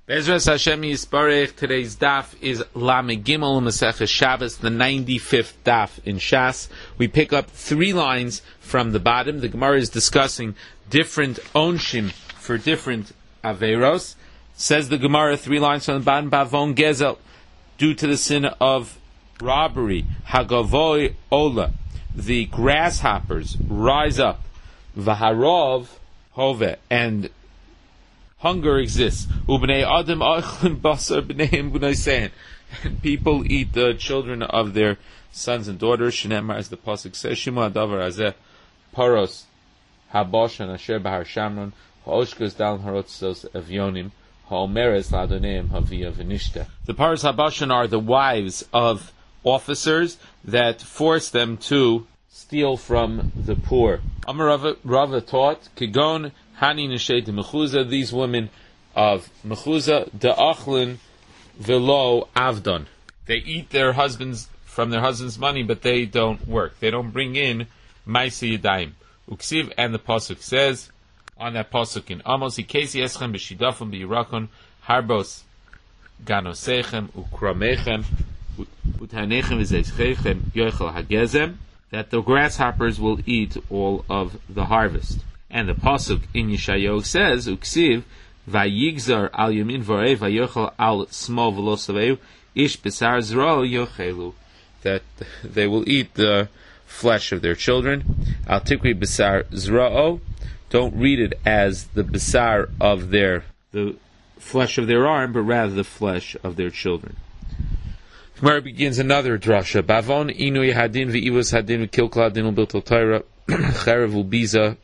Bezras Hashem Yisparech. Today's daf is Lamed Gimel Masechah Shabbos, the 95th daf in Shas. We pick up 3 lines from the bottom. The Gemara is discussing different onshim for different averos. Says the Gemara, 3 lines from the bottom. Bavon Gezel, due to the sin of robbery. Hagavoy Ola, the grasshoppers rise up. Vaharov Hove, and hunger exists. Ubnei Adam Achlin Basar B'neim B'naisein, and people eat the children of their sons and daughters. Shnemar, as the pasuk says, Shima Davar Azeh Paros Haboshan Asher Bahar Shamron Ha'oshkos Dal Harotzos Evyonim Ha'omeres Ladoneim Havia V'nishta. The Paros Haboshan are the wives of officers that force them to steal from the poor. Amar Rava taught, Kigon Hani Neshet Mechuza, these women of Mechuza, De'achlin Velo Avdon. They eat their husbands from their husband's money, but they don't work. They don't bring in Maisi Yadayim. Uksiv, and the pasuk says on that pasuk in Amos, Ikesi Eschem B'Shidafim B'Yirakon Harbos Ganosechem Ukramechem Uthanechem V'Zeischechem Yochel Hagezem, that the grasshoppers will eat all of the harvest. And the pasuk in Yeshayahu says, Uksiv, Vayigzar al Yamin Varei Vayochel al Smol Velosaveu Ish Besar Zro Yochelu, that they will eat the flesh of their children. Al Tikri Besar Zro, don't read it as the besar of the flesh of their arm, but rather the flesh of their children. Where it begins another drasha. Bavon Inui Hadin V'Ivos Hadin V'Kilkal Hadin U'Biltul Torah Cherev U'Biza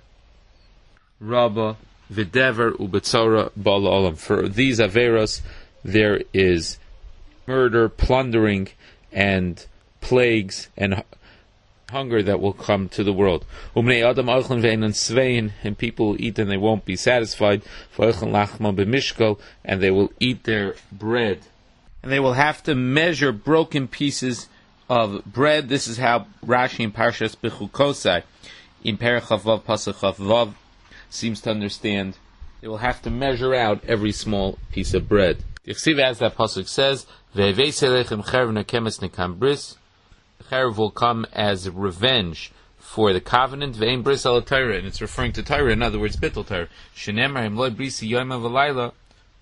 Rabba V'Dever U'Betzora Ba'al Olam. For these averos there is murder, plundering, and plagues and hunger that will come to the world. Umnei Adam Oichlin Ve'enan Svein, and people will eat and they won't be satisfied. V'Oichlin Lachma B'Mishkal, and they will eat their bread, and they will have to measure broken pieces of bread. This is how Rashi in Parshas Bechukosai in Perek Chavav Pasuk Chavav seems to understand. They will have to measure out every small piece of bread. Yechsiv, as that pasuk says, "Ve'veiselechem cherev nekemes nekam bris." The cherev will come as revenge for the covenant. Ve'im bris al Torah, and it's referring to Torah. In other words, bittul Torah. Shenemar im loy brisi yom v'layla.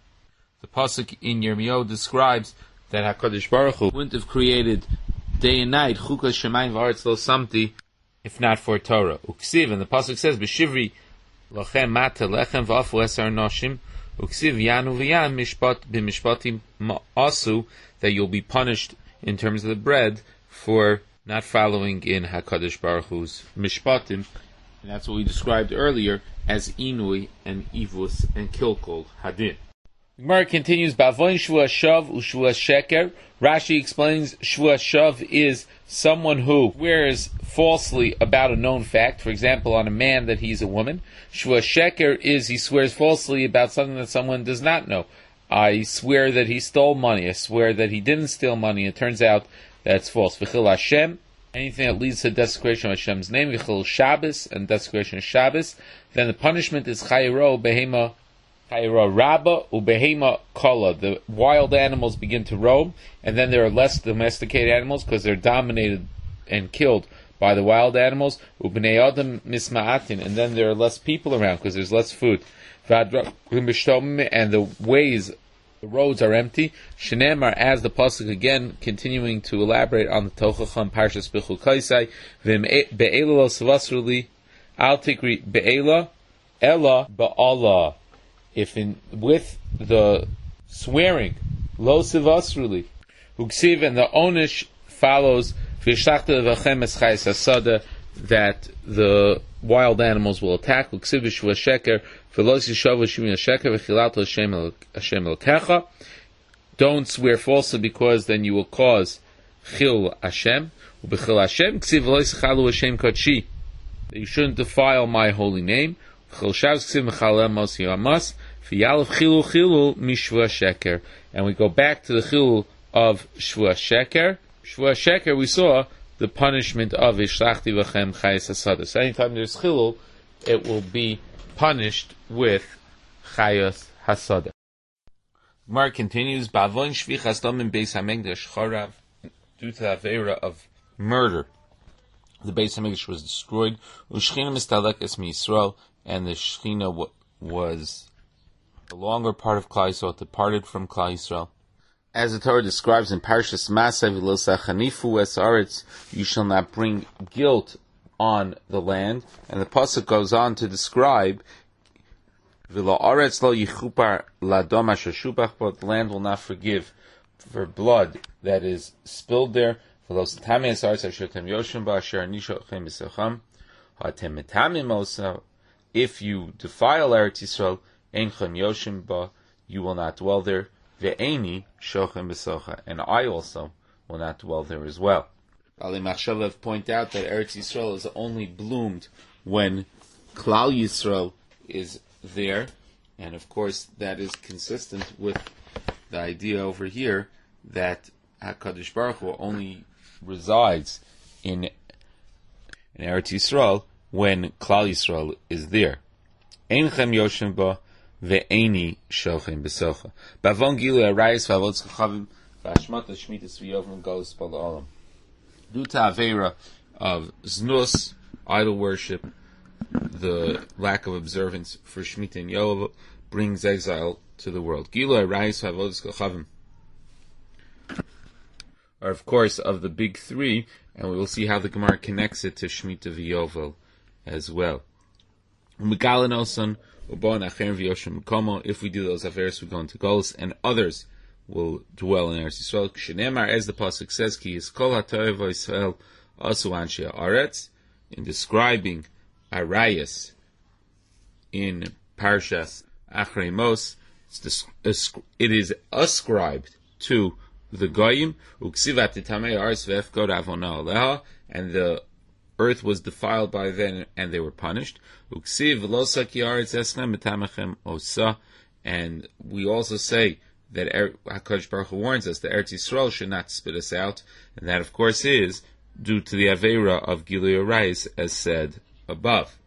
The pasuk in Yirmiyahu describes that Hakadosh Baruch Hu wouldn't have created day and night chukas shemayim v'aretz lo samti if not for Torah. Uksiv, and the pasuk says, "B'shivri lachem mata lechem v'afu esar noshim uksiv yanu v'yan mishpat b'mishpatim ma'asu," that you'll be punished in terms of the bread for not following in Hakadosh Baruch Hu's mishpatim, and that's what we described earlier as inui and ivus and kilkol hadin. The Gemara continues, Bavoin Shvua Shav Ushvua Sheker. Rashi explains Shvua Shav is someone who swears falsely about a known fact, for example, on a man that he's a woman. Shvua Sheker is he swears falsely about something that someone does not know. I swear that he stole money. I swear that he didn't steal money. It turns out that's false. V'chil Hashem, anything that leads to desecration of Hashem's name. V'chil Shabbos, and desecration of Shabbos. Then the punishment is Chayro Behema Chayra Rabba Ubehema Kala. The wild animals begin to roam, and then there are less domesticated animals because they're dominated and killed by the wild animals. Ubnei Adam Misma'atin, and then there are less people around because there's less food. And the ways, the roads are empty. Shenemar, as the pasuk again continuing to elaborate on the Tochacha and Parshas Bechukosai, Be'ela lo savasruli al tikri be'ela ela ba'ala. If with the swearing, lo sivasruli, uksiv, and the onish follows v'shlachta v'chem es chayes hasada, that the wild animals will attack. Uksiv v'shua sheker v'lo yishav v'shumi sheker v'chilato Hashem elkecha. Don't swear falsely, because then you will cause chil Hashem. U'b'chil Hashem ksiv v'lo yischalu Hashem kodshi, that you shouldn't defile my holy name. And we go back to the chilul of Shvua Sheker. Shvua Sheker, we saw the punishment of Ishlachti V'chem Chayes Hasada. So anytime there's chilul, it will be punished with Chayes Hasada. Gemara continues, Bavon shvichas damim beis hamikdash charav, due to the avera of murder. The Beis Hamikdash was destroyed. Ushchina mistalekes miYisrael, and the Shechina was the longer part of Klal Yisrael, departed from Klal Yisrael. As the Torah describes in Parshas Masay, v'lo es aretz, you shall not bring guilt on the land. And the pasuk goes on to describe, v'lo aretz lo yichupar ladom asher shubach, but the land will not forgive for blood that is spilled there. If you defile Eretz Yisrael, you will not dwell there. And I also will not dwell there as well. Ali Machshavav point out that Eretz Yisrael is only bloomed when Klal Yisrael is there, and of course that is consistent with the idea over here that HaKadosh Baruch Hu only resides in Eretz Yisrael when Klal Yisrael is there. Einchem Yoshem ba ve'eni shochem besocha. Bavon gilu arayis v'avod tzchavim v'ashmat ha'shmitas v'yovim golos b'la'olam. Due to avera of znus, idol worship, the lack of observance for Shemitah and Yovel brings exile to the world. Gilu arayis v'avod tzchavim are, of course, of the big three, and we will see how the Gemara connects it to Shemitah v'Yovel as well. If we do those averes, we go into Golos, and others will dwell in Eretz Yisrael. Shenemar, as the pasuk says, Ki Yizkol HaTorah Yisrael Asu Anshe Aretz, in describing Arayas in Parshas Achrei Mos, it is ascribed to the Goyim, and the earth was defiled by them, and they were punished. And we also say that HaKadosh Baruch Hu warns us that Eretz Yisrael should not spit us out, and that, of course, is due to the Avera of Gilui Arayis, as said above.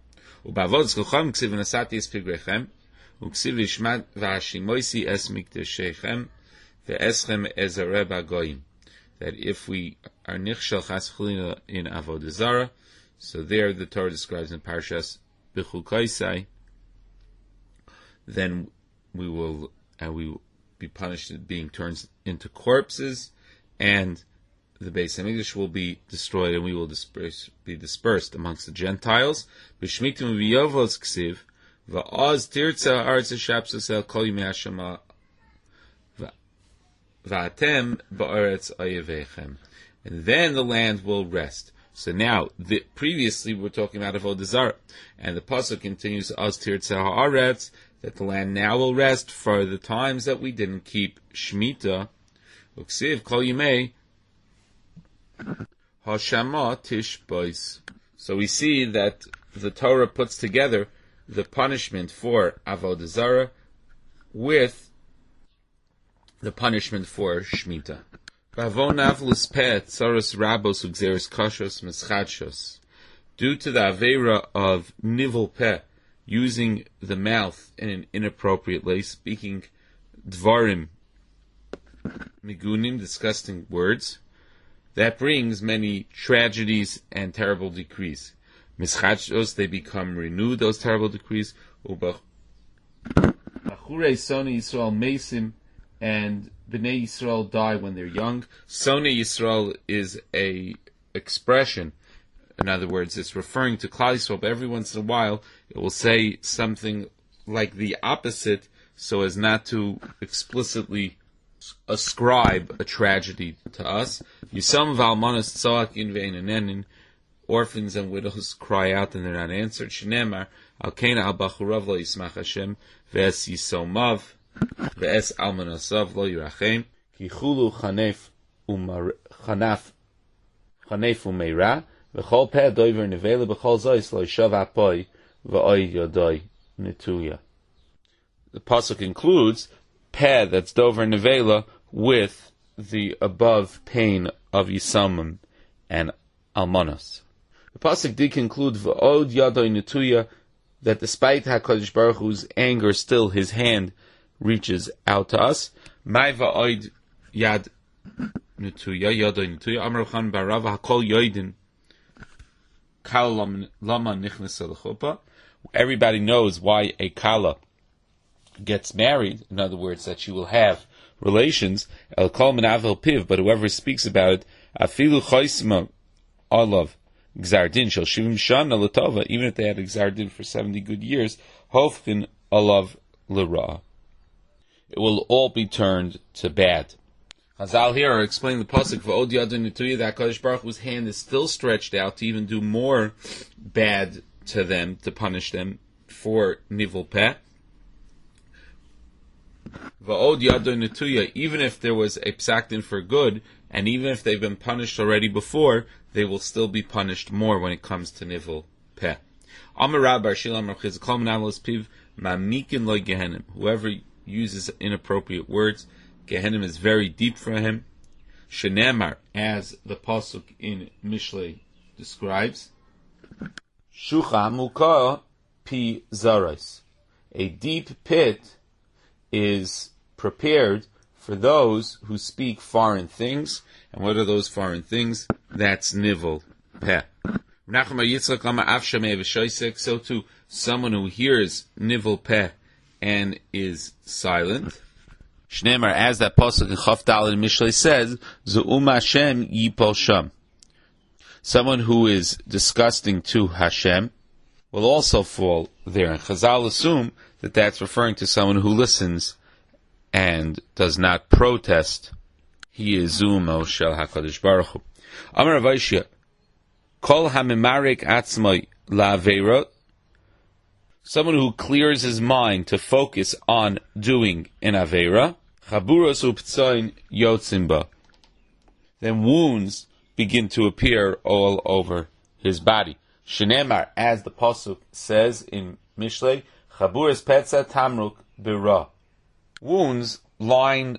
That if we are nichshel chas v'chalina in avodah zara, so there the Torah describes in Parshas B'chukaisai, then we will be punished at being turned into corpses, and the Beis Hamikdash will be destroyed, and we will be dispersed amongst the Gentiles. B'shmitim v'yovos ksiv va'oz tirtza aretz hashapsosel kol yimei hashama v'atem ba'aretz ayevechem, and then the land will rest. So now, previously we were talking about Avodah Zarah, and the pasuk continues oz tirtza haaretz, that the land now will rest for the times that we didn't keep Shemitah. Uksiv kol yimei hashama tishbois. So we see that the Torah puts together the punishment for Avodah Zarah with the punishment for Shemitah. Due to the Avera of Nivel Peh, using the mouth in an inappropriate way, speaking Dvarim Migunim, disgusting words, that brings many tragedies and terrible decrees. Mischachos, they become renewed, those terrible decrees. Bachure Soni Yisrael Mesim, and Bnei Yisrael die when they're young. Soni Yisrael is a expression. In other words, it's referring to Klal Yisrael, but every once in a while it will say something like the opposite, so as not to explicitly ascribe a tragedy to us. Yisam v'almanas tzoak in ve'inanenin, orphans and widows cry out and they're not answered. Shneimar al kena al bachurav lo yismach Hashem ve'es yisomav ve'es almanasav lo yirachem ki chulu chanef umeira v'chol peh doiver nevela b'chol zois lo yishav apoi v'oi yodoi nituya. The pasuk includes peh, that's dover nevela, with the above pain of Yisamim and Almanos. The pasuk did conclude v'od yodoi nituya, that despite HaKadosh Baruch Hu's anger, still his hand reaches out to us. Maiva oid yad netuya, yadoi netuya, Amar Chan Barava hakol yoidin, kal lama nichnes l'chuppah. Everybody knows why a kala gets married. In other words, that she will have relations. El kol min avel piv, but whoever speaks about it, afilu choisma olav gzardin shel shivim shana l'tova, even if they had a gzardin for 70 good years, hofkin olav l'ra. It will all be turned to bad. Chazal here are explaining the pasuk for Od Yadin Nituya, that Kadosh Baruch Hu's hand is still stretched out to even do more bad to them, to punish them for nivul peh. Va'od Yadin Nituya, even if there was a psak for good, and even if they've been punished already before, they will still be punished more when it comes to nivul peh. Amar Rab Bar Shila Amar Chiz Kol Menavelos Piv Mamikin Lo Gehenim. Whoever uses inappropriate words, Gehenim is very deep for him. Shenemar, as the pasuk in Mishlei describes, Shucha Muka Pi Zarais. A deep pit is prepared for those who speak foreign things. And what are those foreign things? That's nivul peh. So too, someone who hears nivul peh and is silent. Shneimar, as that pasuk in Chaf Daled Mishlei says, Zu'um Hashem yipol sham. Someone who is disgusting to Hashem will also fall there. And Chazal assume that that's referring to someone who listens and does not protest. He is Zumo Shel HaKadosh Baruch Hu. Amar Rav Aishia, Kol HaMemarek Atzmai LaAveirot. Someone who clears his mind to focus on doing an Aveira, Chaburos Uptsoin Yotzimba. Then wounds begin to appear all over his body. Shenemar, as the pasuk says in Mishlei, Chaburos Petza Tamruk Bira. Wounds line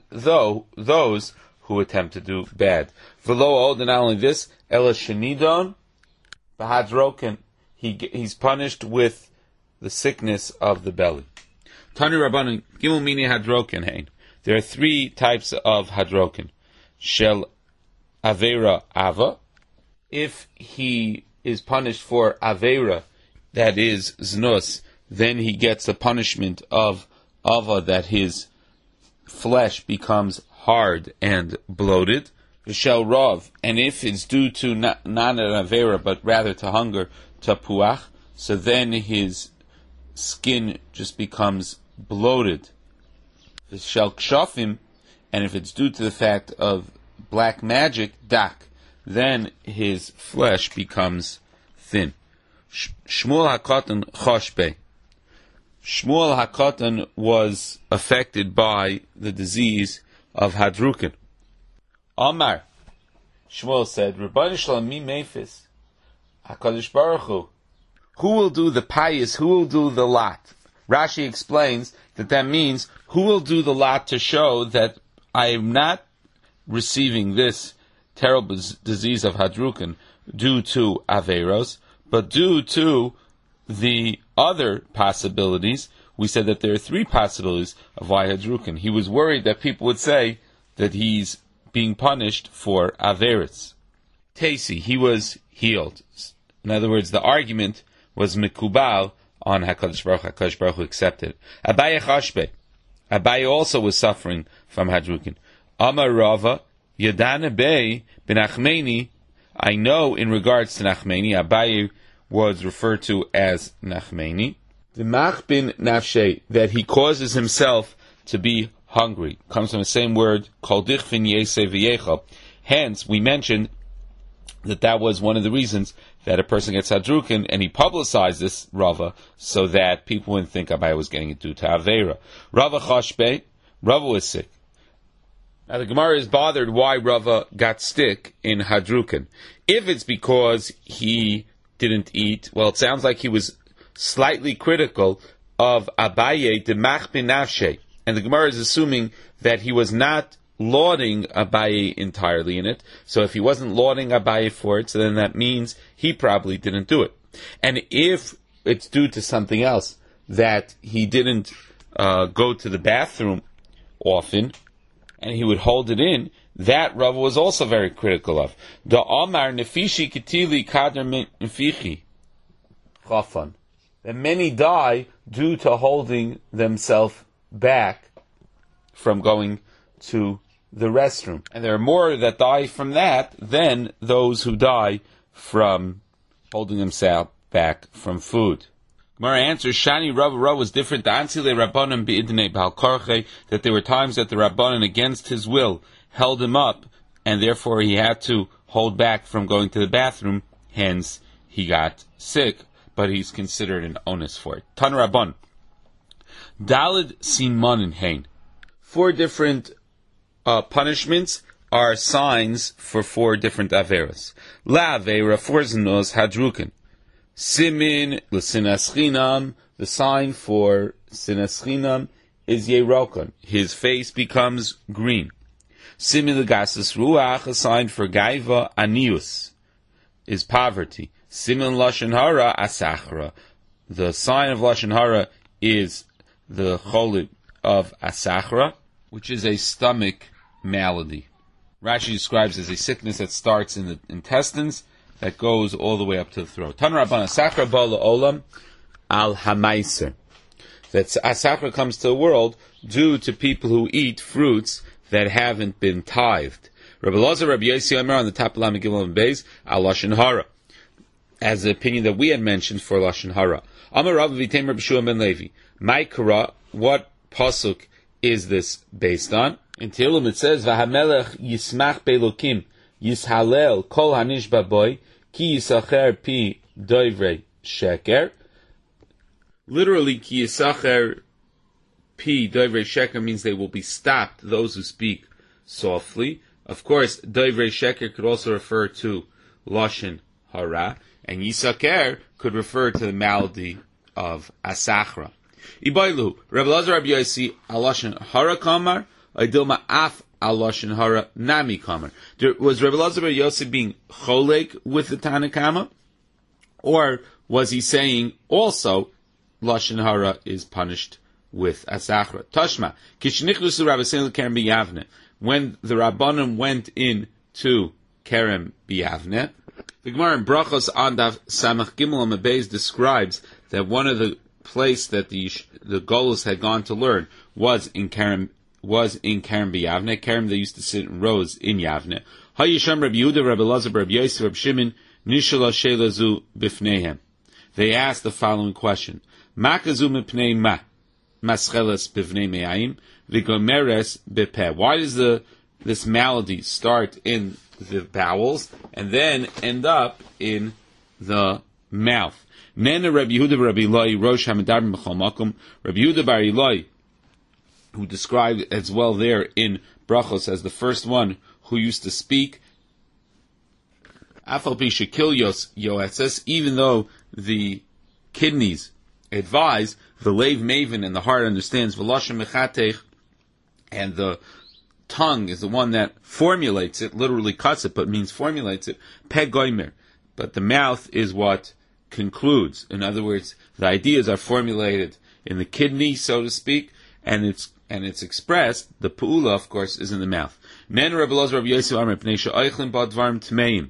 those who attempt to do bad. V'lo od, and not only this, Ela Shenidon Bahadroken. He's punished with the sickness of the belly. Tani Rabbanan Gimel Mini Hadroken Hein. There are three types of Hadroken. Shel Aveira Ava. If he is punished for Aveira, that is Znus, then he gets the punishment of Ava, that his flesh becomes hard and bloated. Shel Rav, and if it's due to not an Aveira, but rather to hunger, Tapuach, so then his skin just becomes bloated. Shel Kshafim, and if it's due to the fact of black magic, Dak, then his flesh becomes thin. Shmuel HaKatan Choshbe. Shmuel HaKatan was affected by the disease of Hadrukin. Amar, Shmuel said, Rabbeinu Shalom mi meifis, HaKadosh Baruch Hu. Who will do the pious? Who will do the lot? Rashi explains that means who will do the lot to show that I am not receiving this terrible disease of Hadrukin due to Averos, but due to the other possibilities. We said that there are three possibilities of why Hadrukin. He was worried that people would say that he's being punished for Averis. Tasi, he was healed. In other words, the argument was mikubal on HaKadosh Baruch Hu. HaKadosh Baruch Hu accepted. Abaye Chashbe. Abaye also was suffering from Hadrukin. Amar Rava, Yadana Bey ben Achmeni. I know in regards to Nachmeni, Abaye was referred to as Nachmeni. The Mach bin Nafshe, that he causes himself to be hungry, comes from the same word, Kol Dichvin Yeseh V'yecha. Hence, we mentioned that was one of the reasons that a person gets Hadrukin, and he publicized this, Rava, so that people wouldn't think Abaye was getting it due to Aveira. Rava Chashbe, Rava was sick. Now the Gemara is bothered why Rava got sick in Hadrukin. If it's because he didn't eat, well, it sounds like he was slightly critical of Abaye de Mach bin Nafshe. And the Gemara is assuming that he was not lauding Abaye entirely in it. So if he wasn't lauding Abaye for it, so then that means he probably didn't do it. And if it's due to something else, that he didn't go to the bathroom often, and he would hold it in, that Rava was also very critical of. The Amar Nefishi Ketili Kader Nefichi Chafan. That many die due to holding themselves back from going to the restroom. And there are more that die from that than those who die from holding themselves back from food. Gemara answers, Shani Rava was different. That there were times that the Rabbanan, against his will, held him up, and therefore he had to hold back from going to the bathroom, hence he got sick, but he's considered an onus for it. Tan Rabban. Dalid Simanin Hain. 4 different punishments are signs for 4 different averas. La avera, 4 zinos hadrukin. Simin l'sinas chinam, the sign for sinas chinam is yerokon. His face becomes green. Simin l'gasas ruach, a sign for gaiva anius, is poverty. Simin lashon hara asachra, the sign of lashon hara is the cholit of asachra, which is a stomach malady. Rashi describes as a sickness that starts in the intestines that goes all the way up to the throat. Tan Rabban asachra bala olam al hamaiser. That asachra comes to the world due to people who eat fruits that haven't been tithed. Rabbi Lazar, Rabbi Yossi Omer on the top of Lamed Gimel and Beis al lashon hara, as the opinion that we had mentioned for lashon hara. Amar Rav v'Teimer Rabbi Shua ben Levi. Ma'ikara, what pasuk is this based on? In Tehillim it says, "V'hamelech yismach be'elokim yishalel kol hanish baboy ki yisacher pi doivrei sheker." Literally, ki yisacher pi doivrei sheker means they will be stopped, those who speak softly. Of course, doivrei sheker could also refer to lashon hara, and yisaker could refer to the malady of asachra. Ibailu, Rabbi Lazar Rabbi Yossi, alashon hara kamar, Aidilma af alashon hara nami kamar. Was Rabbi Lazar Rabbi Yossi being cholek with the Tanakama? Or was he saying also lashon hara is punished with asachra? Tashma, kishnichlusu Rabbeinu Kerem b'Yavne. When the Rabbanim went in to Kerem b'Yavne, the Gemara in Brachos Andav Samach Gimel Amabeis describes that one of the place that the Golus had gone to learn was in Kerem b'Yavne. Kerem, they used to sit in rows in Yavne. Hayisham Rabbi Yehuda, Rabbi Lazar, Rabbi Yosef, Rabbi Shimon, Nishala Shelazu b'fneihem. They asked the following question: Makazu mipnei ma mascheles b'vnei me'ayim v'gomeres b'peh. Why does this malady start in the bowels and then end up in the mouth? Nena Rabbi Yehuda Rabbi Eloi Rosh Hamidarim B'chol Makom. Rabbi Yehuda Bar Eloi, who described as well there in Brachos as the first one who used to speak, Afal Pi Shekil Yoetzes, even though the kidneys advise, the Lev Maven and the heart understands, V'lashem Mechatech, and the tongue is the one that formulates it, literally cuts it, but means formulates it, Peg Goimer. But the mouth is what concludes. In other words, the ideas are formulated in the kidney, so to speak, and it's expressed. The pu'ula, of course, is in the mouth. Men Rabbi Elazar Rabbi Yosef Amar Pnei she'oichlin ba'dvarim tmeim,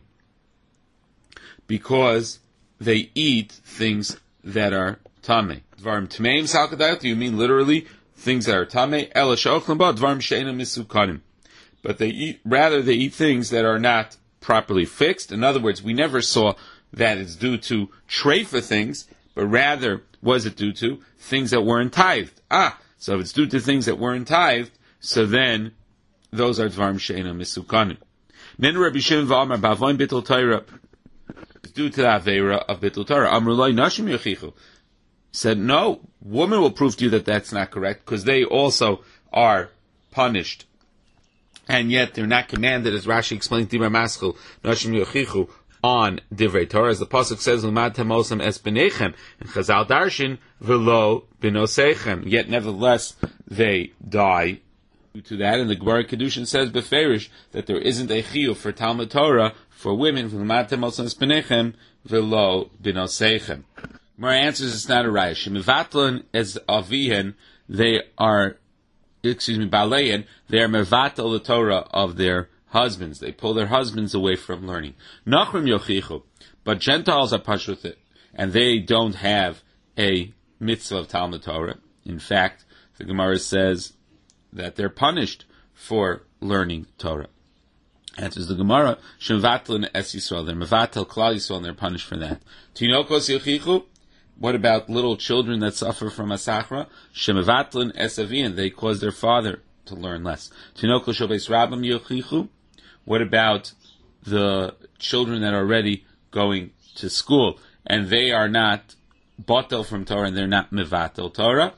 because they eat things that are tamei. Dvarim tmeim salkadayot. Do you mean literally things that are tamei? Ela she'oichlin ba'dvarim she'ena misukanim. But they eat things that are not properly fixed. In other words, we never saw that it's due to treifa things, but rather was it due to things that weren't tithed. So if it's due to things that weren't tithed, so then those are dvarim she'ena misukanim. Then Rabbi Shimon v'Amar b'avoin bittul Torah, it's due to the avera of bittul Torah. Amru lo nashim yochichu. Said, no, woman will prove to you that that's not correct, because they also are punished. And yet they're not commanded, as Rashi explained, Dibra Maschil, nashim yochichu, on Divrei Torah, as the pasuk says, "Lumad tamosam es benechem," and Chazal darshin v'lo binosechem. Yet nevertheless they die due to that, and the Gemara Kedushin says beferish that there isn't a chiyuv for Talmud Torah for women. Lumad tamosam es benechem v'lo binosechem. Gemara answers it's not a raya. Shemivatlan as avihen, they are balein, they are mevatel the Torah of their husbands. They pull their husbands away from learning. Nachrim yochichu, but Gentiles are punished with it, and they don't have a mitzvah of Talmud Torah. In fact, the Gemara says that they're punished for learning Torah. Answers the Gemara, Shemvatlin es Yisrael, they're mevatel klal Yisrael, and they're punished for that. Tinokos yochichu, what about little children that suffer from asachra? Shemevatlin es avin, they cause their father to learn less. Tinokos shobes rabam yochichu, what about the children that are already going to school, and they are not batel from Torah, and they're not mevatel Torah?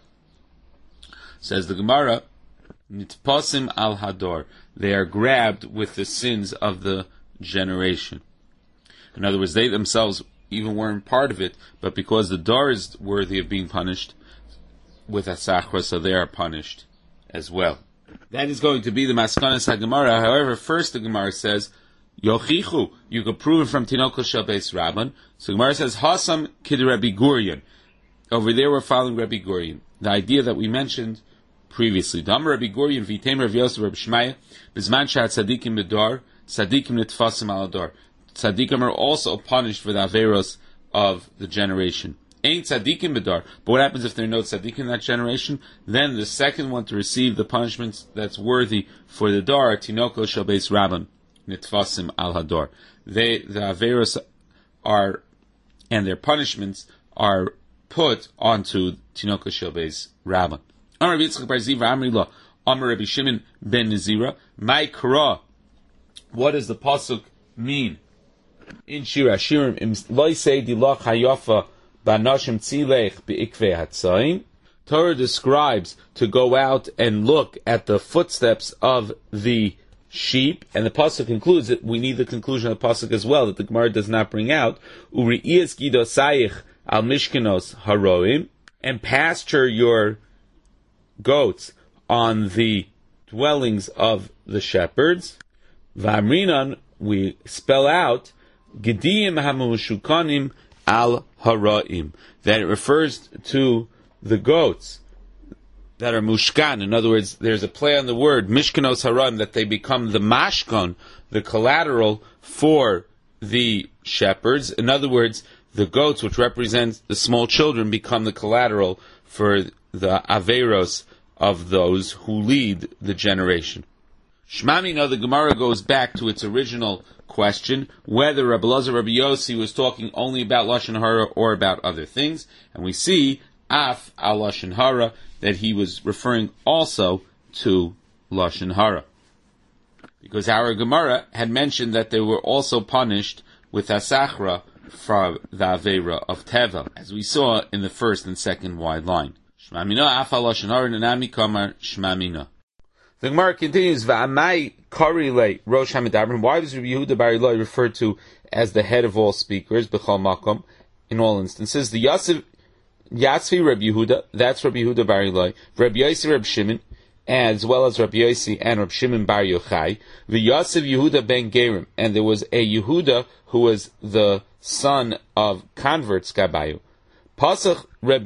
Says the Gemara, nitpasim al hador, they are grabbed with the sins of the generation. In other words, they themselves even weren't part of it, but because the dor is worthy of being punished with asachra, so they are punished as well. That is going to be the maskanas haGemara. However, first the Gemara says, yochichu, you can prove it from Tinokos shel Beis Rabban. So the Gemara says, hasam kid Rabbi Gurion. Over there we're following Rabbi Gurion. The idea that we mentioned previously. Dam Rabbi Gurion, Vitem Rav Yosef Rabbi Shmaya, Bizman Shat Tzadikim Bedor, Tzadikim Nitfasim Alador. Tzadikim are also punished for the Averos of the generation. Ain't Tzadikim Bedor, but what happens if there are no Tzadikim in that generation? Then the second one to receive the punishments that's worthy for the Dor are Tinokos shel Beis Rabban, Nitfasim Al Hador. The Averos are, and their punishments are put onto Tinokos shel Beis Rabban. Amar Rabbi Yitzchak bar Ziva Amri Lo, Amar Rabbi Shimon ben Nizira, Mai Kara. What does the pasuk mean? In Shir Hashirim, Loisei Dilach Hayafa Banashim Tzilech Beikvei Hatzaim. Torah describes to go out and look at the footsteps of the sheep, and the pasuk concludes that we need the conclusion of the pasuk as well, that the Gemara does not bring out. Uri'iyas Gidosayich Al Mishkenos Haroim, and pasture your goats on the dwellings of the shepherds. V'amrinan, we spell out Gediyim hamushukanim al haraim, that it refers to the goats that are mushkan. In other words, there's a play on the word mishkanos haraim, that they become the mashkan, the collateral for the shepherds. In other words, the goats, which represent the small children, become the collateral for the averos of those who lead the generation. Shmamina, the Gemara goes back to its original question, whether Rabbi Elazar Rabbi Yossi was talking only about Lashon Hara or about other things, and we see Af al Lashon Hara, that he was referring also to Lashon Hara. Because our Gemara had mentioned that they were also punished with Asachra from the Avera of Teva, as we saw in the first and second wide line. Shmamina Af al Lashon Hara Nanami Kamar Shmamina. The Gemara continues, V'amai Karile Rosh Hamidabrim. Why was Rabbi Yehuda bar Ilai referred to as the head of all speakers, B'chol Makom, in all instances? The Yasvi Rabbi Yehuda, that's Rabbi Yehuda bar Ilai, Rabbi Yossi Rabbi Shimon, as well as Rabbi Yossi and Rabbi Shimon bar Yochai, the Yosef Yehuda ben Gerim, and there was a Yehuda who was the son of converts, Gabayu. Pasach Rabbi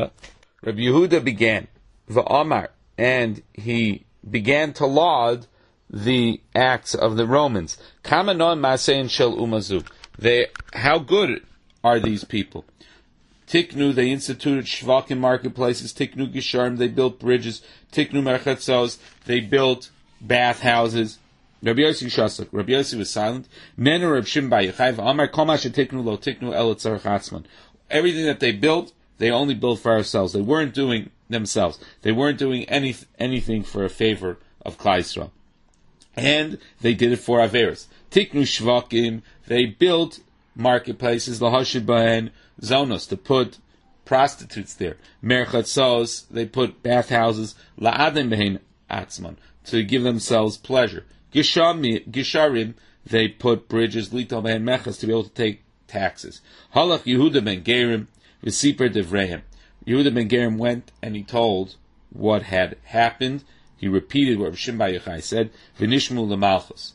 Yehuda began, V'amar, and he began to laud the acts of the Romans. Kamanon Masein Shel Umazu. How good are these people? Tiknu, they instituted shvakim marketplaces. Tiknu Gisharim, they built bridges. Tiknu Merchatzos, they built bathhouses. Rabbi Yossi Shasak, Rabbi Yossi was silent. Menu Reb Shimon bar Yochai, Amar Kol Mashe Tiknu Lo Tiknu El Tzarech Atzman. Everything that they built, they only built for ourselves. They weren't doing themselves. They weren't doing anything for a favor of Klal Yisrael. And they did it for Averis. Tiknu Shvakim, they built marketplaces, Lahashid Bahen Zonos, to put prostitutes there. Merchatzos, they put bathhouses, La'adim Bahen Atzman, to give themselves pleasure. Gisharim, they put bridges, Lital Bahen Mechas, to be able to take taxes. Halach Yehuda ben Gerim, V'siper Devrehem. Yehuda ben Gerim went and he told what had happened. He repeated what Rav Shimon bar Yochai said, V'nishmu l'malchus.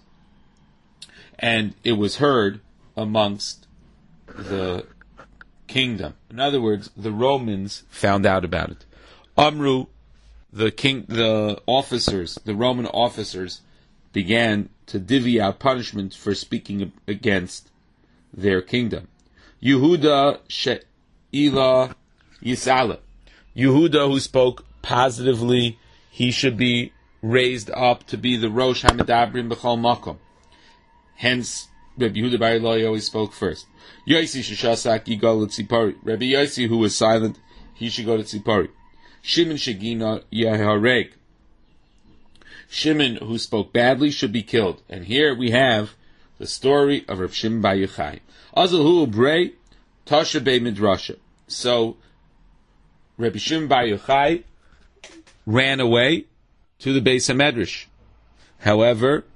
And it was heard amongst the kingdom. In other words, the Romans found out about it. Amru, the Roman officers began to divvy out punishment for speaking against their kingdom. Yehuda she'ila yisala. Yehuda, who spoke positively, he should be raised up to be the Rosh Hamidabrim B'chol Makom. Hence, Rabbi Yehuda Bar Eloi always spoke first. Yosi Sheshasak Yigal Tzipori. Rabbi Yosi, who was silent, he should go to Tzipori. Shimon Shegina Yehareg. Shimon, who spoke badly, should be killed. And here we have the story of Reb Shimon Bar Yochai. Azalhu Brei Tasha Bei Midrasha. So, Rabbi Shimon Bar Yochai ran away to the Beis HaMedrash. However,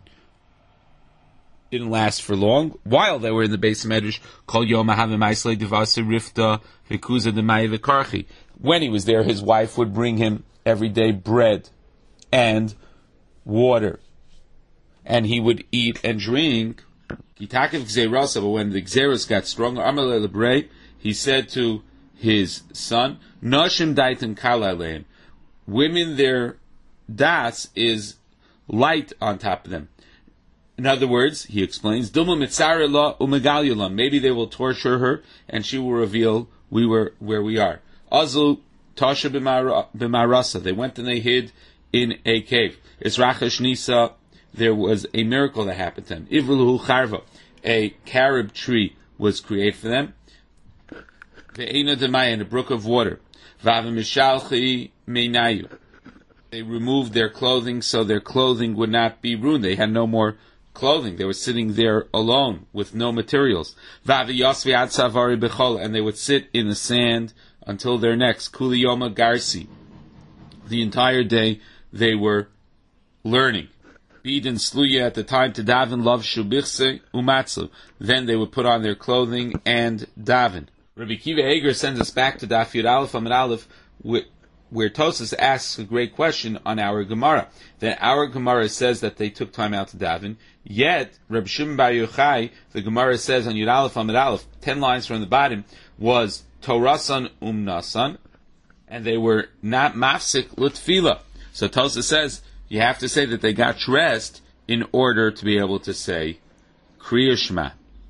didn't last for long. While they were in the Beis HaMedrash, Kol Yom Ahavim Aislei Devasa Rifta Vikuza Demai V'Karchi. When he was there, his wife would bring him every day bread and water, and he would eat and drink. But when the Gzeros got stronger, Amalei Lebrei, he said to his son, Noshim Daitan Kala Aleim. Women, their das is light on top of them. In other words, he explains, maybe they will torture her and she will reveal we were where we are. Azul Tasha b'marasa. They went and they hid in a cave. Israchash Nisa, there was a miracle that happened to them. Ivruhu Charva, a carob tree was created for them. Ve'ena Demai, and a brook of water. Vavamishalchi Meinayu. They removed their clothing so their clothing would not be ruined. They had no more clothing. They were sitting there alone with no materials. And they would sit in the sand until their necks. Kuliyoma Garsi. The entire day they were learning. Bidin Sluya at the time to daven love Shubichse Umatsu. Then they would put on their clothing and daven. Rabbi Kiva Eger sends us back to Daf Yud Aleph Amud Aleph, where Tosas asks a great question on our Gemara. That our Gemara says that they took time out to daven, yet Reb Shimon Bar Yochai, the Gemara says on Yud Aleph Amud Aleph, 10 lines from the bottom, was Torasan Nasan, and they were not mafsik l'tfila. So Tosas says you have to say that they got dressed in order to be able to say Kriya Shema.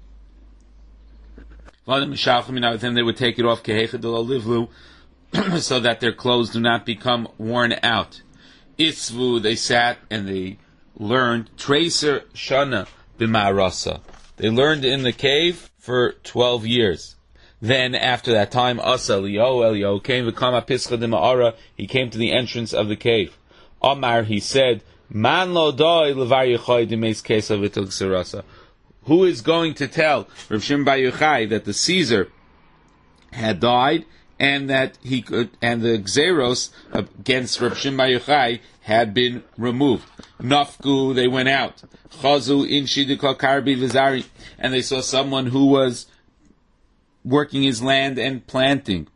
Then they would take it off so that their clothes do not become worn out. Itzvu, they sat and they learned. Tracer Shana b'ma'arasa. They learned in the cave for 12 years. Then after that time, Asa Elio came, he came to the entrance of the cave. Omar, he said, Man lo doi levar Yochai demes kesa v'tul gsirasa. Who is going to tell Rav Shimon Bar Yochai that the Caesar had died and that he could, and the Gzeros against Rav Shimon Bar Yochai had been removed? Nafku, they went out. Chazu in shidikol karbi v'zari, and they saw someone who was working his land and planting.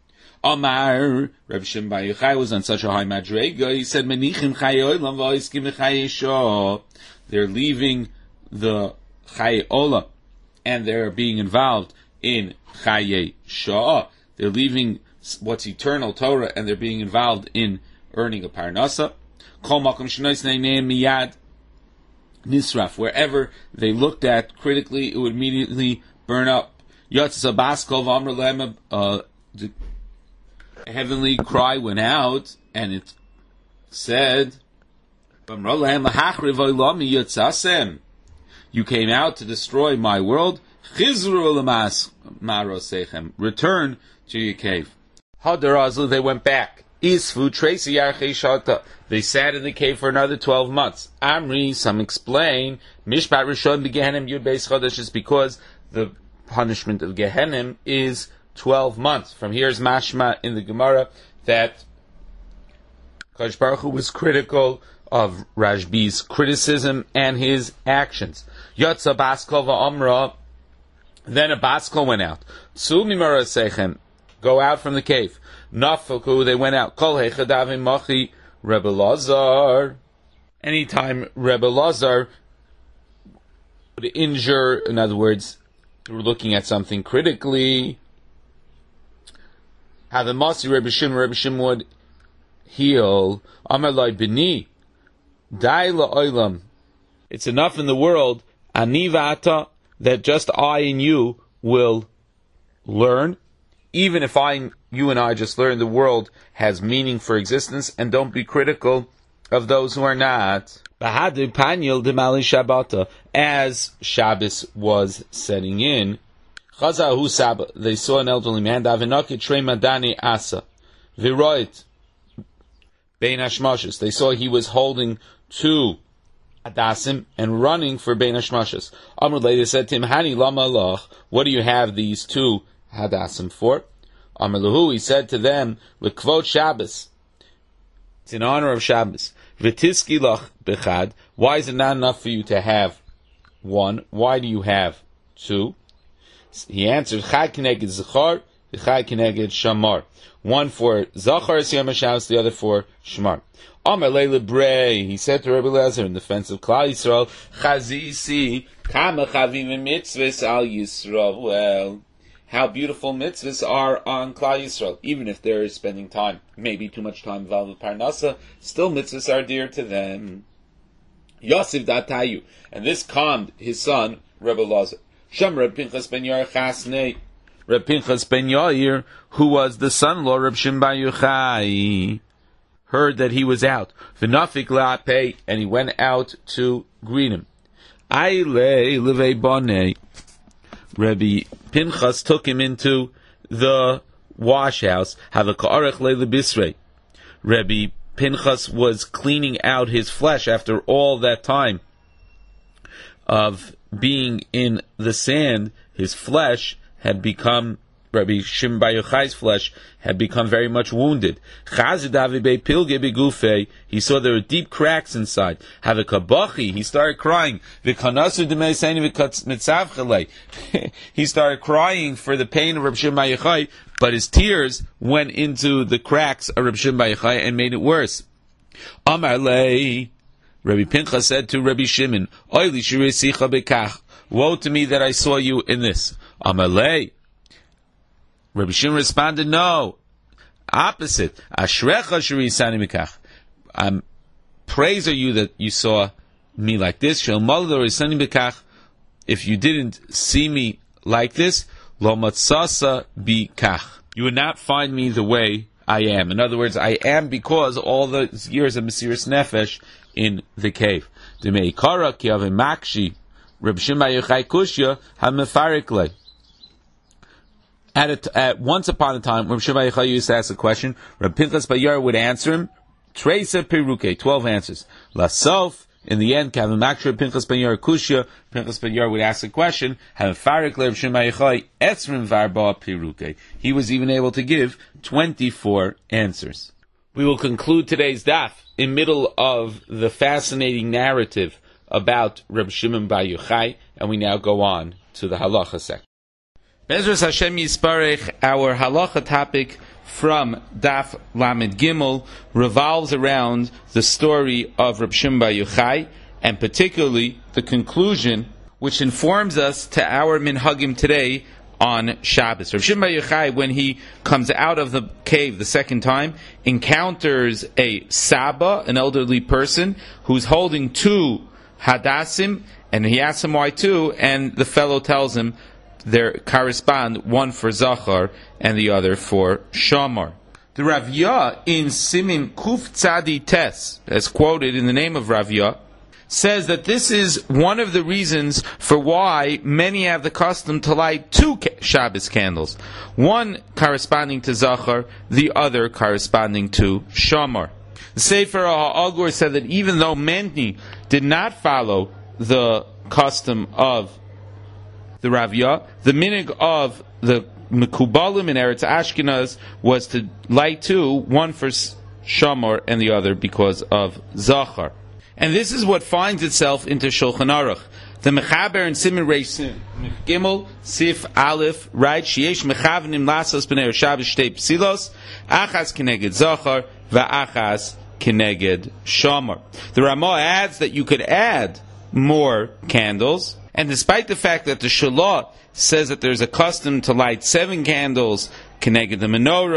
Omar, Rav Shimon Bar Yochai was on such a high madrega, he said, Menichim chaye olam v'oiskim chaye shah. They're leaving the Chaye Olam, and they're being involved in Chaye Shah. They're leaving what's eternal Torah, and they're being involved in earning a parnasa. Kol makom shenois neinei miyad nisraf. Wherever they looked at critically, it would immediately burn up. Yotza baskol v'amr lehem. The heavenly cry went out, and it said, "V'amr lehem lahachriv oilami yotzasem." You came out to destroy my world. Chizru l'mas marosechem. Return to your cave. Hadarazu, they went back. Isfu Tracy Yarchei Shata. They sat in the cave for another 12 months. Amri, some explain, Mishpat Rishon Gehenim Yud Beis Chodesh is because the punishment of Gehenim is 12 months. From here is mashma in the Gemara that Kadosh Baruch Hu was critical of Rashbi's criticism and his actions. Yotza Baskol va'amra. Then a Baskol went out. Tzu mimara sechem. Go out from the cave. Nafaku, they went out. Kol hechadavim machi Rebbe Lazar. Anytime Rebbe Lazar would injure, in other words, we're looking at something critically, have a Masi Rebbe Shimon would heal. Amar Loi Bini, Dai La'olam. It's enough in the world, Ani V'ata, that just I and you will learn. Even if you and I just learn, the world has meaning for existence, and don't be critical of those who are not. As Shabbos was setting in, they saw an elderly man, they saw he was holding two hadasim and running for bein hashmashos. Amr later said to him, Hani lama Allah, what do you have these two hadasim for? Amr lahu, he said to them, L'kvot Shabbos, it's in honor of Shabbos. V'tiski lach bechad, why is it not enough for you to have one? Why do you have two? He answered, Chad keneged zachar, Chad keneged shamar. One for zachar Yom HaShabbos, the other for shmar. Amar le'lebrei, he said to Rabbi Eliezer in defense of Klal Yisrael, Chazisi, kama chavim mitzvahs al Yisrael. Well, how beautiful mitzvahs are on Klal Yisrael, even if they're spending time, maybe too much time involved with Parnasa, still mitzvahs are dear to them. Yosef datayu, and this calmed his son, Rabbi Eliezer. Shem Reb Pinchas ben Yair chasnei, Reb Pinchas ben Yair, who was the son-in-law of Reb Shimon bar Yochai, heard that he was out. V'nafik la'apei, and he went out to greet him. Ailei livei bonei, Rabbi Pinchas took him into the wash house. Havaka'arech leile bisrei. Rabbi Pinchas was cleaning out his flesh after all that time of being in the sand. His flesh had become, Rabbi Shimon bar Yochai's flesh had become very much wounded. He saw there were deep cracks inside. He started crying. He started crying for the pain of Rabbi Shimon bar Yochai, but his tears went into the cracks of Rabbi Shimon bar Yochai and made it worse. Amar lei, Rabbi Pinchas said to Rabbi Shimon, woe to me that I saw you in this. Amar lei, Rabbi Shimon responded, no. Opposite. Ashrecha sherisani mikach. Praise are you that you saw me like this. If you didn't see me like this, lo matzasa bikach. You would not find me the way I am. In other words, I am because all the years of Mesiras Nefesh in the cave. Demei kara ki ave makshi. Reb Shimon bar Yochai kushya ha-mefarik lei. At once upon a time, Reb Shimon bar Yochai used to ask a question. Reb Pinchas bar Yair would answer him. Tresa peruke, 12 answers. Lasof, in the end, Kavim Makshir Pinchas bar Yair kushya. Pinchas bar Yair would ask a question. Hamefarik le Reb Shimon bar Yochai esrim varba peruke. He was even able to give 24 answers. We will conclude today's daf in middle of the fascinating narrative about Reb Shimon bar Yochai, and we now go on to the halacha section. Bezras Hashem Yisparech, our halacha topic from Daf Lamed Gimel revolves around the story of Reb Shimon bar Yochai, and particularly the conclusion, which informs us to our minhagim today on Shabbos. Reb Shimon bar Yochai, when he comes out of the cave the second time, encounters a Saba, an elderly person, who's holding two Hadassim, and he asks him why two, and the fellow tells him they correspond, one for Zachar and the other for Shamar. The Ravya in Simin Kuf Tzadi Tes, as quoted in the name of Ravya, says that this is one of the reasons for why many have the custom to light two Shabbos candles, one corresponding to Zachar, the other corresponding to Shamar. The Sefer HaAgur said that even though many did not follow the custom of the Ravya, the minig of the Mekubalim in Eretz Ashkenaz was to light two, one for Shamar and the other because of Zachar. And this is what finds itself into Shulchan Aruch. The Mechaber in Siman Reish Gimel Sif Aleph writes, Sheyesh Mechavnim Lasos B'nei Shabbos Shtei Psilos, Achas Keneged Zachar, Va'achas Keneged Shamar. The Ramah adds that you could add more candles, and despite the fact that the Shalah says that there's a custom to light 7 candles Keneged the menorah,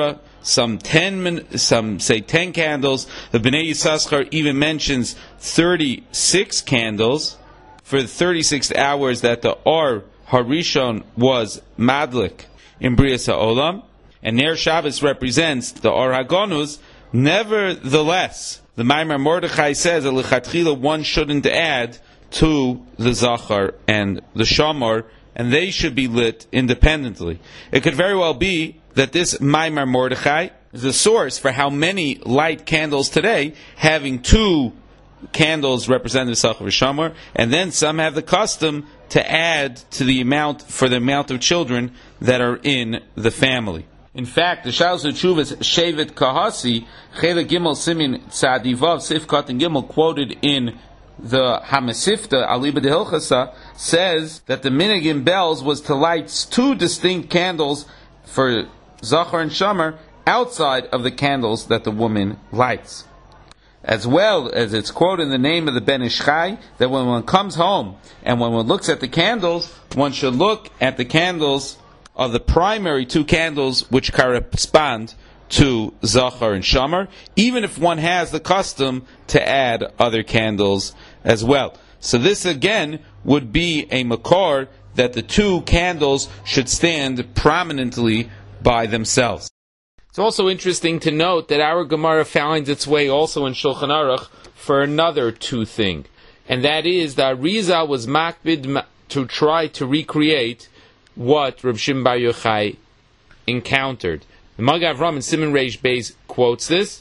some some say 10 candles. The Bnei Yissaschar even mentions 36 candles for the 36 hours that the Or Harishon was Madlik in Brias HaOlam. And Ner Shabbos represents the Or HaGonuz. Nevertheless, the Maimar Mordechai says that L'chatchila one shouldn't add to the Zachar and the Shamar, and they should be lit independently. It could very well be that this Maimar Mordechai is the source for how many light candles today, having 2 candles representing the Zachar and Shamar, and then some have the custom to add to the amount for the amount of children that are in the family. In fact, the Shalos Tshuvas Shevet Kahasi Chela Gimel Simin Tzadivav Sifkat and Gimel quoted in the Hamasifta Aliba de Hilchasa says that the minhag bells was to light 2 distinct candles for Zachar and Shamar outside of the candles that the woman lights. As well as it's quoted in the name of the Ben Ish Chai that when one comes home and when one looks at the candles, one should look at the candles of the primary 2 candles which correspond to Zachar and Shamar, even if one has the custom to add other candles as well. So this again would be a makor that the 2 candles should stand prominently by themselves. It's also interesting to note that our Gemara finds its way also in Shulchan Aruch for another 2 thing, and that is that Arizal was makbid to try to recreate what Reb Shimon Bar Yochai encountered. The Magen Avraham in Siman Reish Beis quotes this.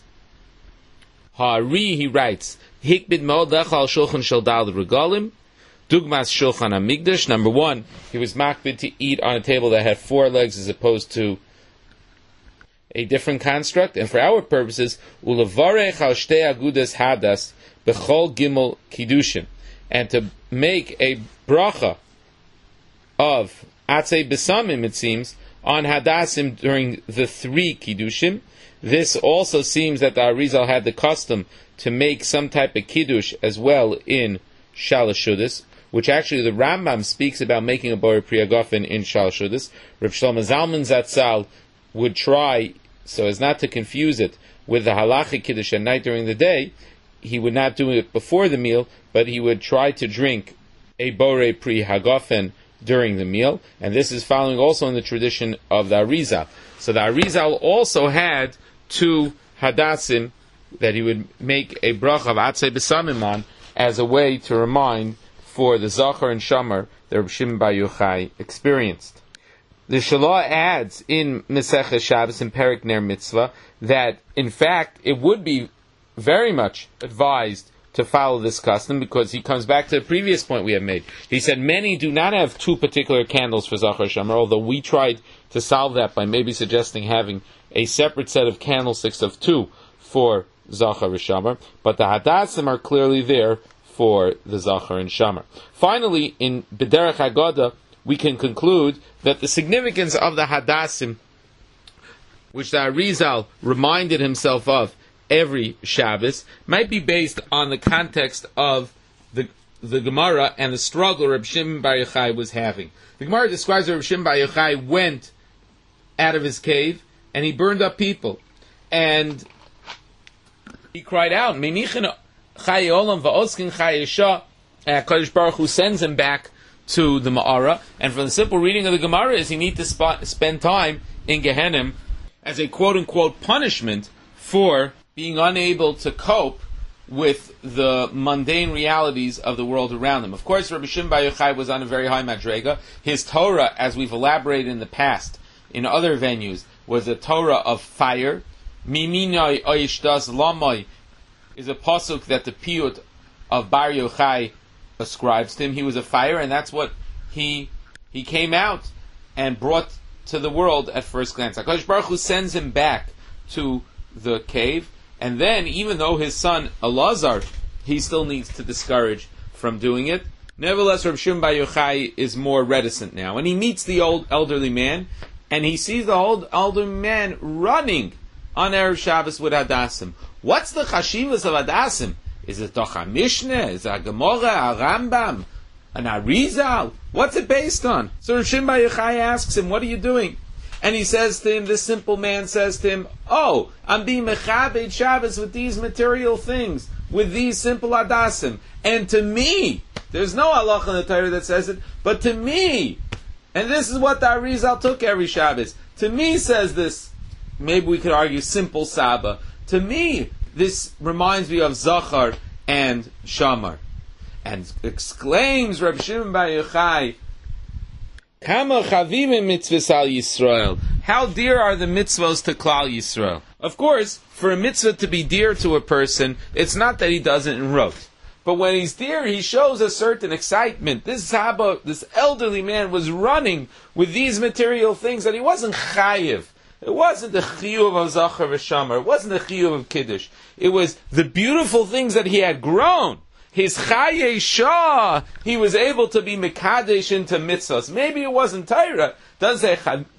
Ha'ari, he writes, Hikbid Mo'od Lechal Shulchan Shel Dal Regalim, Dugmas Shulchan HaMikdash. Number 1, he was makbid to eat on a table that had 4 legs as opposed to a different construct. And for our purposes, Ulevarech al Shtei Agudas Hadas Bechol Gimel Kiddushin, and to make a bracha of Atzei Besamim, it seems, on Hadassim during the 3 Kiddushim. This also seems that the Arizal had the custom to make some type of Kiddush as well in Shalosh Shudas, which actually the Rambam speaks about making a Borei Pri Hagafen in Shalosh Shudas. Reb Shlomo Zalman Zatzal would try, so as not to confuse it with the halachic Kiddush at night during the day, he would not do it before the meal, but he would try to drink a Borei Pri Hagafen during the meal, and this is following also in the tradition of the Arizal. So the Arizal also had 2 hadassim that he would make a bracha of Atzei B'samim on as a way to remind for the Zachar and Shamar that Reb Shimon Bar Yochai experienced. The Shalah adds in Mesechus Shabbos in Perek Ner Mitzvah that in fact it would be very much advised to follow this custom, because he comes back to the previous point we have made. He said many do not have 2 particular candles for Zachar Shamar, although we tried to solve that by maybe suggesting having a separate set of candlesticks of 2 for Zachar and Shamar, but the Hadassim are clearly there for the Zachar and Shamar. Finally, in B'derech Haggadah, we can conclude that the significance of the Hadassim, which the Arizal reminded himself of every Shabbos, might be based on the context of the Gemara and the struggle Reb Shimon Bar Yochai was having. The Gemara describes that Reb Shimon Bar Yochai went out of his cave and he burned up people, and he cried out, "Menichin Chayei Olam va'oskin Chayei Isha." And HaKadosh Baruch Hu sends him back to the Ma'ara, and from the simple reading of the Gemara is he needs to spend time in Gehenim as a quote-unquote punishment for being unable to cope with the mundane realities of the world around him. Of course, Rabbi Shimon Bar Yochai was on a very high madrega. His Torah, as we've elaborated in the past, in other venues, was a Torah of fire. Miminoi oishdas lamoi is a pasuk that the piyut of Bar Yochai ascribes to him. He was a fire, and that's what he came out and brought to the world at first glance. HaKadosh Baruch Hu sends him back to the cave, and then, even though his son Elazar, he still needs to discourage from doing it. Nevertheless, Reb Shimon Bar Yochai is more reticent now, and he meets the old elderly man, and he sees the old elderly man running on Erev Shabbos with Hadassim. What's the chashivas of Hadassim? Is it doch a Mishnah? Is it a Gemara, a Rambam, an Arizal? What's it based on? So Reb Shimon Bar Yochai asks him, "What are you doing?" and he says to him, this simple man says to him, oh, I'm being mechabed Shabbos with these material things, with these simple adasim, and to me, there's no halacha in the Torah that says it, but to me, and this is what the Arizal took every Shabbos, to me says this, maybe we could argue simple Saba, to me, this reminds me of Zachar and Shamar. And exclaims Reb Shimon Bar Yochai, Kama chavimim mitzvahs al Yisrael. How dear are the mitzvahs to Klal Yisrael? Of course, for a mitzvah to be dear to a person, it's not that he does it in rote. But when he's dear, he shows a certain excitement. This Saba, this elderly man, was running with these material things that he wasn't chayiv. It wasn't the chiyuv of Zachar v'Shamar. It wasn't the chiyuv of Kiddush. It was the beautiful things that he had grown. His Chaye Shah, he was able to be Mekadesh into mitzvahs. Maybe it wasn't Torah. Doesn't say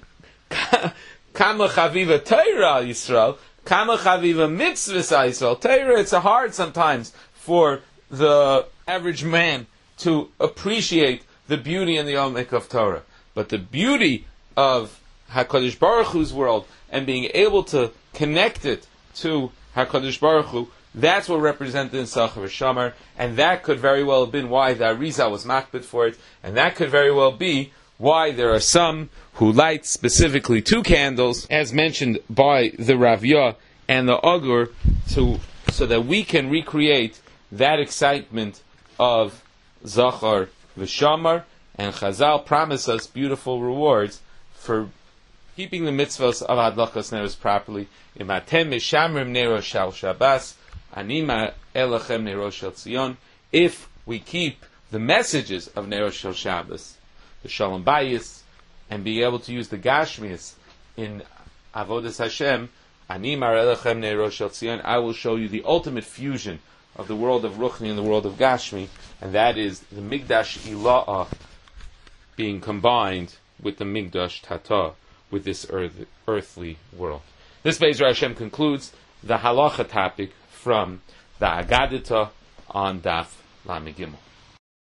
Kama Chaviva Torah Yisrael, Kama Chaviva Mitzvahs Yisrael. Torah, it's hard sometimes for the average man to appreciate the beauty and the omek of Torah. But the beauty of HaKadosh Baruch Hu's world and being able to connect it to HaKadosh Baruch Hu, that's what represented in Zachar v'Shamar, and that could very well have been why the Arizal was makbid for it, and that could very well be why there are some who light specifically 2 candles, as mentioned by the Ravya and the Agur, so that we can recreate that excitement of Zachar v'Shamar, and Chazal promise us beautiful rewards for keeping the mitzvahs of Adlachas Neros properly. Imatem mishamrim nero shal Shabbos, Anima Elechem Nero Shel Tzion. If we keep the messages of Nero Shel Shabbos, the Shalom Bayis, and be able to use the Gashmias in Avodas Hashem, Anima Elechem Nero Shel Tzion, I will show you the ultimate fusion of the world of Ruchni and the world of Gashmi, and that is the Migdash Ila'ah being combined with the Migdash Tata, with this earthly world. This Be'ezer Hashem concludes the halacha topic from the Agadita on Daf Lamed Gimel.